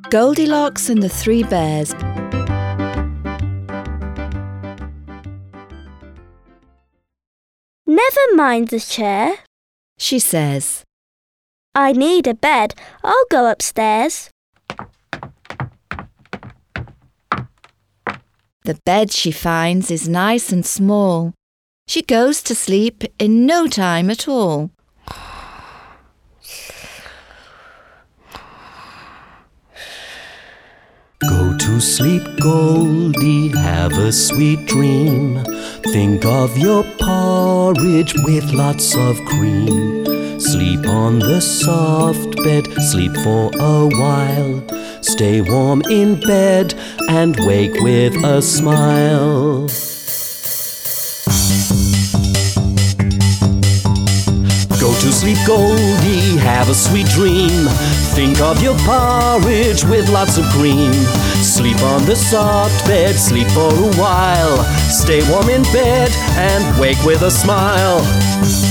Goldilocks and the Three Bears. Never mind the chair, She says. I need a bed. I'll go upstairs. The bed she finds is nice and small. She goes to sleep in no time at all. Go to sleep, Goldie, have a sweet dream. Think of your porridge with lots of cream. Sleep on the soft bed, sleep for a while. Stay warm in bed and wake with a smile. Go to sleep, Goldie, have a sweet dream. Think of your porridge with lots of cream. Sleep on the soft bed, sleep for a while. Stay warm in bed and wake with a smile.